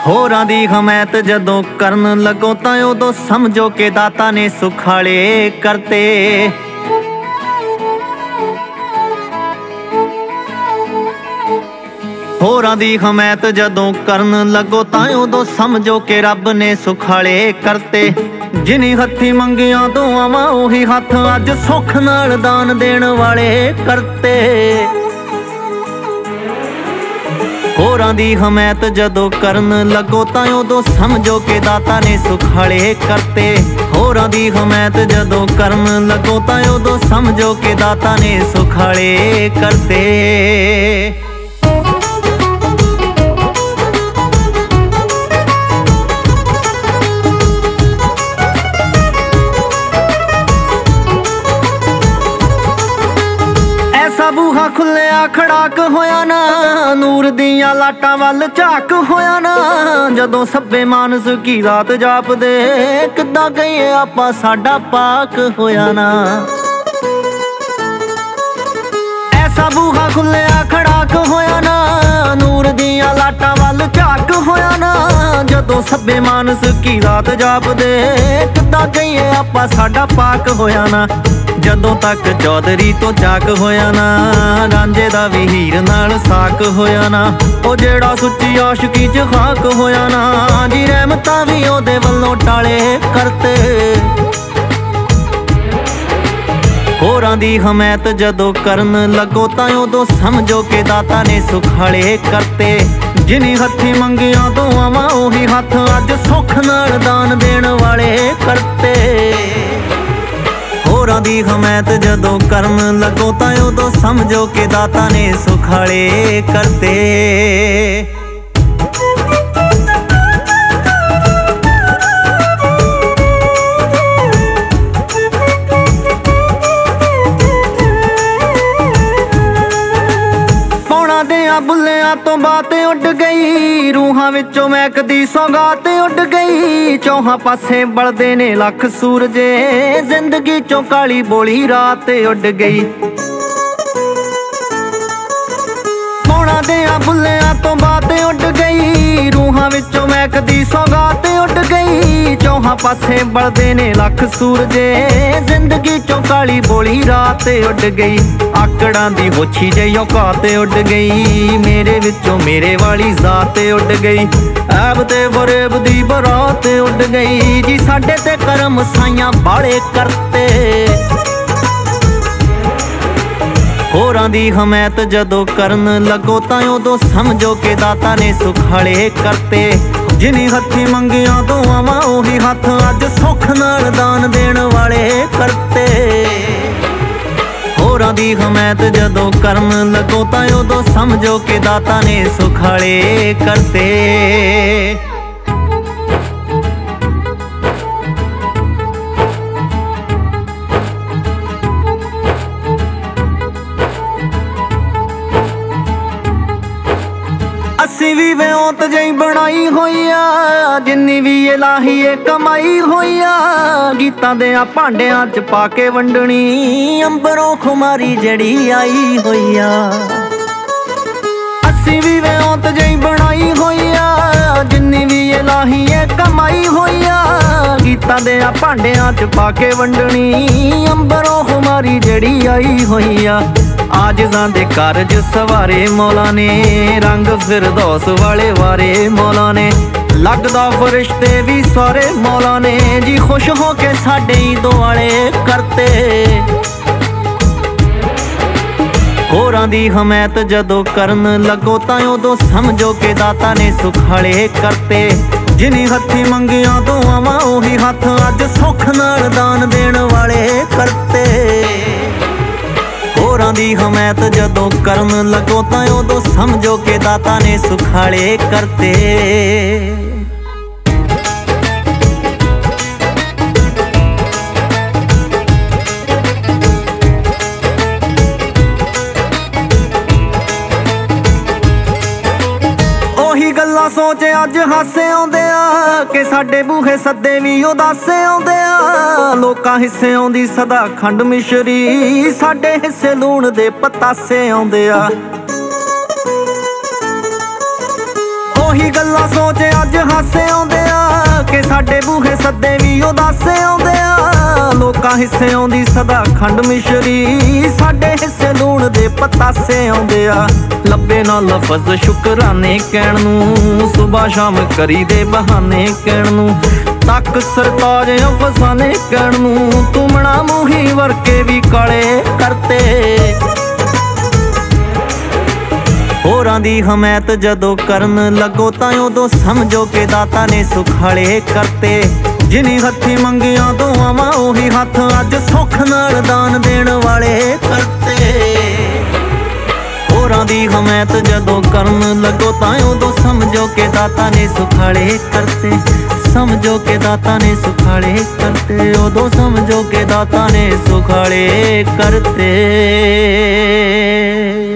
ਹੋਰਾਂ ਦੀ ਹਮਾਇਤ ਜਦੋਂ ਕਰਨ ਲੱਗੋ ਤਾਂ ਉਦੋਂ ਸਮਝੋ ਕਿ ਦਾਤਾ ਨੇ ਸੁਖਾਲੇ ਕਰਤੇ। ਹੋਰਾਂ ਦੀ ਹਮਾਇਤ ਜਦੋਂ ਕਰਨ ਲੱਗੋ ਤਾਂ ਉਦੋਂ ਸਮਝੋ ਕਿ ਰੱਬ ਨੇ ਸੁਖਾਲੇ ਕਰਤੇ। ਜਿਨੀ ਹੱਥੀ ਮੰਗੀਆਂ ਦੁਆਵਾਂ ਉਹੀ ਹੱਥ ਅੱਜ ਸੁੱਖ ਨਾਲ ਦਾਨ ਦੇਣ ਵਾਲੇ ਕਰਤੇ। ਹੋਰਾਂ ਦੀ ਹਮਾਇਤ ਜਦੋਂ ਕਰਨ ਲੱਗੋ ਤਾਂ ਉਦੋਂ ਸਮਝੋ ਕਿ ਦਾਤਾ ਨੇ ਸੁਖਾਲੇ ਕਰਤੇ। ਹੋਰਾਂ ਦੀ ਹਮਾਇਤ ਜਦੋਂ ਕਰਨ ਲੱਗੋ ਤਾਂ ਉਦੋਂ ਸਮਝੋ ਕਿ ਦਾਤਾ ਨੇ ਸੁਖਾਲੇ ਕਰਤੇ। ਬੂਹਾ ਖੁੱਲਿਆ ਖੜਾਕ ਹੋਇਆ ਨਾ, ਨੂਰ ਦੀਆਂ ਲਾਟਾਂ ਵੱਲ ਝਾਕ ਹੋਇਆ ਨਾ। ਜਦੋਂ ਸੱਬੇ ਮਾਨਸ ਕੀ ਰਾਤ ਜਾਪਦੇ, ਕਿੱਦਾਂ ਕਹੀਏ ਆਪਾਂ ਸਾਡਾ ਪਾਕ ਹੋਇਆ ਨਾ। ਐਸਾ ਬੂਹਾ ਖੁੱਲਿਆ ਖੜਾਕ ਹੋਇਆ ਨਾ, ਨੂਰ ਦੀਆਂ ਲਾਟਾਂ ਵੱਲ ਝਾਕ ਹੋਇਆ ਨਾ। ਜਦੋਂ ਸੱਬੇ ਮਾਨਸ ਕੀ ਰਾਤ ਜਾਪਦੇ, ਕਿੱਦਾਂ ਕਹੀਏ ਆਪਾਂ ਸਾਡਾ ਪਾਕ ਹੋਇਆ ਨਾ। ਜਦੋਂ ਤੱਕ ਚੌਧਰੀ ਤੋਂ ਚਾਕ ਹੋਇਆ ਨਾ, ਰਾਂਝੇ ਦਾ ਵੀ ਹੀਰ ਨਾਲ ਸਾਕ ਹੋਇਆ ਨਾ। ਉਹ ਜਿਹੜਾ ਸੁੱਚੀ ਆਸ਼ਕੀ 'ਚ ਖਾਕ ਹੋਇਆ ਨਾ, ਜੀ ਰਹਿਮਤਾਂ ਵੀ ਉਹਦੇ ਵੱਲੋਂ ਟਾਲੇ ਕਰਤੇ। ਹੋਰਾਂ ਦੀ ਹਮਾਇਤ ਜਦੋਂ ਕਰਨ ਲੱਗੋ ਤਾਂ ਉਦੋਂ ਸਮਝੋ ਕਿ ਦਾਤਾ ਨੇ ਸੁਖਾਲੇ ਕਰਤੇ। ਜਿਨੀ ਹੱਥੀ ਮੰਗੀਆਂ ਦੁਆਵਾਂ ਉਹੀ ਹੱਥ ਅੱਜ ਸੁੱਖ ਨਾਲ ਦਾਨ ਦੇਣ ਵਾਲੇ ਕਰਤੇ। ਹੋਰਾਂ ਦੀ ਹਮਾਇਤ ਜਦੋਂ ਕਰਨ ਲੱਗੋ ਤਾਂ ਉਦੋਂ ਸਮਝੋ ਕਿ ਦਾਤਾ ਨੇ ਸੁਖਾਲੇ ਕਰਤੇ। ਬੁੱਲਿਆਂ ਤੋਂ ਬਾਤ ਉੱਡ ਗਈ, ਰੂਹਾਂ ਵਿੱਚੋਂ ਮਹਿਕਦੀ ਸੌਗਾਤ ਉੱਡ ਗਈ। ਚੌਹਾਂ ਪਾਸੇ ਬਲਦੇ ਨੇ ਲੱਖ ਸੂਰਜੇ, ਜ਼ਿੰਦਗੀ ਚੋਂ ਕਾਲੀ ਬੋਲੀ ਰਾਤ ਉੱਡ ਗਈ। ਪੌਣਾਂ ਦਿਆਂ ਬੁੱਲਿਆਂ ਤੋਂ ਬਾਤ ਉੱਡ ਗਈ, ਰੂਹਾਂ ਵਿੱਚੋਂ ਮਹਿਕਦੀ ਸੌਗਾਤ ਉੱਡ ਗਈ। ਚੌਹਾਂ ਪਾਸੇ ਬਲਦੇ ਨੇ ਲੱਖ ਸੂਰਜੇ, ਜ਼ਿੰਦਗੀ ਚੋਂ ਕਾਲੀ ਬੋਲੀ ਰਾਤ ਉੱਡ ਗਈ। ਆਕੜਾਂ ਦੀ ਹੋਛੀ ਜਿਹੀ ਔਕਾਤ ਉੱਡ ਗਈ, ਮੇਰੇ ਵਿੱਚੋਂ ਮੇਰੇ ਵਾਲੀ ਜ਼ਾਤ ਉੱਡ ਗਈ। ਐਬ ਤੇ ਫਰੇਬ ਦੀ ਬਰਾਤ ਉੱਡ ਗਈ, ਜੀ ਸਾਡੇ ਤੇ ਕਰਮ ਸਾਈਆਂ ਬਾਲੇ ਕਰਤੇ। ਹੋਰਾਂ ਦੀ ਹਮਾਇਤ ਜਦੋਂ ਕਰਨ ਲੱਗੋ ਤਾਂ ਉਦੋਂ ਸਮਝੋ ਕਿ ਦਾਤਾ ਨੇ ਸੁਖਾਲੇ ਕਰਤੇ। ਜਿਨੀ ਹੱਥੀ ਮੰਗੀਆਂ ਦੁਆਵਾਂ ਉਹੀ ਹੱਥ ਅੱਜ ਸੁੱਖ ਨਾਲ ਦਾਨ ਦੇਣ ਵਾਲੇ ਕਰਤੇ। ਹੋਰਾਂ ਦੀ ਹਮਾਇਤ ਜਦੋਂ ਕਰਨ ਲੱਗੋ ਤਾਂ ਉਦੋਂ ਸਮਝੋ ਕਿ ਦਾਤਾ ਨੇ ਸੁਖਾਲੇ ਕਰਤੇ। ਅਸੀਂ ਵੀ ਵਿਉਂਤ ਜਿਹੀ ਬਣਾਈ ਹੋਈ ਆ, ਜਿੰਨੀ ਵੀ ਇਲਾਹੀ ਏ ਕਮਾਈ ਹੋਈ ਆ। ਗੀਤਾਂ ਦੇ ਆ ਭਾਂਡਿਆਂ 'ਚ ਪਾ ਕੇ ਵੰਡਣੀ, ਅੰਬਰੋਂ ਖੁਮਾਰੀ ਜਿਹੜੀ ਆਈ ਹੋਈ ਆ। ਅਸੀਂ ਵੀ ਵਿਉਂਤ ਜਿਹੀ ਬਣਾਈ ਹੋਈ ਆ, ਜਿੰਨੀ ਵੀ ਇਲਾਹੀ ਏ ਕਮਾਈ ਹੋਈ ਆ। ਗੀਤਾਂ ਦੇ ਆ ਭਾਂਡਿਆਂ 'ਚ ਪਾ ਕੇ ਵੰਡਣੀ, ਅੰਬਰੋਂ ਖੁਮਾਰੀ ਜਿਹੜੀ ਆਈ ਹੋਈ ਆ। ਆਜਜ਼ਾਂ ਦੇ ਕਾਰਜ ਸਵਾਰੇ ਮੌਲਾ ਨੇ, ਰੰਗ ਫਿਰਦੌਸ ਵਾਲੇ ਵਾਰੇ ਮੌਲਾ ਨੇ। ਲੱਗਦਾ ਫਰਿਸ਼ਤੇ ਵੀ ਸਾਰੇ ਮੌਲਾ ਨੇ, ਜੀ ਖੁਸ਼ ਹੋ ਕੇ ਸਾਡੇ ਹੀ ਦੁਆਲੇ ਕਰਤੇ। ਹੋਰਾਂ ਦੀ ਹਮਾਇਤ ਜਦੋਂ ਕਰਨ ਲੱਗੋ ਤਾਂ ਉਦੋਂ ਸਮਝੋ ਕਿ ਦਾਤਾ ਨੇ ਸੁਖਾਲੇ ਕਰਤੇ। ਜਿਨੀ ਹੱਥੀ ਮੰਗੀਆਂ ਦੁਆਵਾਂ ਉਹੀ ਹੱਥ ਅੱਜ ਸੁੱਖ ਨਾਲ ਦਾਨ ਦੇਣ ਵਾਲੇ ਕਰਤੇ। ਹੋਰਾਂ ਦੀ ਹਮਾਇਤ ਜਦੋਂ ਕਰਨ ਲੱਗੋ ਤਾਂ ਉਦੋਂ ਸਮਝੋ ਕਿ ਦਾਤਾ ਨੇ ਸੁਖਾਲੇ ਕਰਤੇ। ਉਹੀ ਗੱਲਾਂ ਸੋਚ ਅੱਜ ਹਾਸੇ ਆਉਂਦੇ ਆ, ਕਿ ਸਾਡੇ ਬੂਹੇ ਸੱਦੇ ਵੀ ਉਦਾਸੇ ਆਉਂਦੇ ਆ। ਲੋਕਾਂ ਹਿੱਸੇ ਆਉਂਦੀ ਸਦਾ ਖੰਡ ਮਿਸ਼ਰੀ, ਸਾਡੇ ਹਿੱਸੇ ਲੂਣ ਦੇ ਪਤਾਸੇ ਆਉਂਦੇ ਆ। ਉਹੀ ਗੱਲਾਂ ਸੋਚ ਅੱਜ ਹਾਸੇ ਆਉਂਦੇ ਆ ਕਿ ਸਾਡੇ ਬੂਹੇ ਸੱਦੇ ਵੀ ਉਦਾਸੇ ਆਉਂਦੇ ਆ। ਲੋਕਾਂ ਹਿੱਸੇ ਆਉਂਦੀ ਸਦਾ ਖੰਡ ਮਿਸ਼ਰੀ, ਸਾਡੇ ਹਿੱਸੇ ਲੂਣ ਦੇ ਪਤਾਸੇ ਆਉਂਦੇ ਆ। ਲੱਭੇ ਨਾ ਲਫ਼ਜ਼ ਸ਼ੁਕਰਾਨੇ ਕਹਿਣ ਨੂੰ, ਸੁਬਾਹ ਸ਼ਾਮ ਕਰੀ ਦੇ ਬਹਾਨੇ ਕਹਿਣ ਨੂੰ। ਤੱਕ ਸਰਤਾਜ ਅਫਸਾਨੇ ਕਹਿਣ ਨੂੰ, ਤੁਮਣਾ ਮੂੰਹੀ ਵਰਕੇ ਵੀ ਕਾਲੇ ਕਰਤੇ। ਹੋਰਾਂ ਦੀ ਹਮਾਇਤ ਜਦੋਂ ਕਰਨ ਲੱਗੋ ਤਾਂ ਉਦੋਂ ਸਮਝੋ ਕਿ ਦਾਤਾ ਨੇ ਸੁਖਾਲੇ ਕਰਤੇ। ਜਿਨੀ ਹੱਥੀ ਮੰਗੀਆਂ ਦੁਆਵਾਂ ਉਹੀ ਹੱਥ ਅੱਜ ਸੁੱਖ ਨਾਲ ਦਾਨ ਦੇਣ ਵਾਲੇ ਕਰਤੇ। ਹੋਰਾਂ ਦੀ ਹਮਾਇਤ ਜਦੋਂ ਕਰਨ ਲੱਗੋ ਤਾਂ ਉਦੋਂ ਸਮਝੋ ਕਿ ਦਾਤਾ ਨੇ ਸੁਖਾਲੇ ਕਰਤੇ। ਸਮਝੋ ਕਿ ਦਾਤਾ ਨੇ ਸੁਖਾਲੇ ਕਰਤੇ, ਉਦੋਂ ਸਮਝੋ ਕਿ ਦਾਤਾ ਨੇ ਸੁਖਾਲੇ ਕਰਤੇ।